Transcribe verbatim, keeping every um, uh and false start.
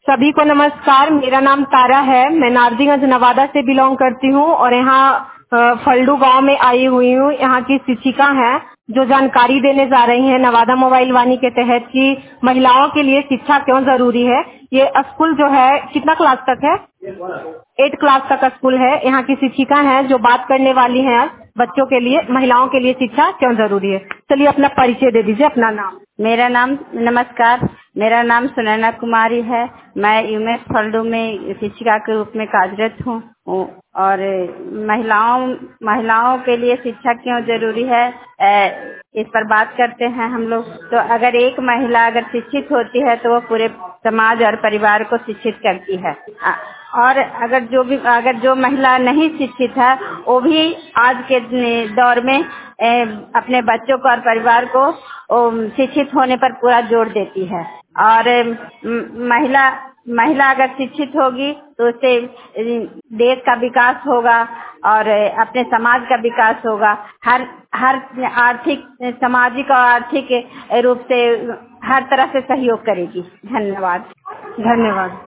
सभी को नमस्कार। मेरा नाम तारा है। मैं नारजीगंज नवादा से बिलोंग करती हूँ और यहाँ अ, फल्डू गांव में आई हुई हूँ। यहाँ की शिक्षिका हैं जो जानकारी देने जा रही हैं नवादा मोबाइल वाणी के तहत कि महिलाओं के लिए शिक्षा क्यों जरूरी है। ये स्कूल जो है कितना क्लास तक है? एट क्लास तक का स्कूल है। यहाँ की शिक्षिका हैं जो बात करने वाली हैं बच्चों के लिए, महिलाओं के लिए शिक्षा क्यों जरूरी है। चलिए अपना परिचय दे दीजिए, अपना नाम। मेरा नाम नमस्कार, मेरा नाम सुनैना कुमारी है। मैं यूमेस फल्डू में शिक्षिका के रूप में कार्यरत हूँ और महिलाओं महिलाओं के लिए शिक्षा क्यों जरूरी है इस पर बात करते हैं हम लोग। तो अगर एक महिला अगर शिक्षित होती है तो वो पूरे समाज और परिवार को शिक्षित करती है। और अगर जो भी अगर जो महिला नहीं शिक्षित है वो भी आज के दौर में अपने बच्चों को और परिवार को शिक्षित होने पर पूरा जोर देती है। और महिला महिला अगर शिक्षित होगी तो उससे देश का विकास होगा और अपने समाज का विकास होगा। हर हर आर्थिक, सामाजिक और आर्थिक रूप से हर तरह से सहयोग करेगी। धन्यवाद। धन्यवाद।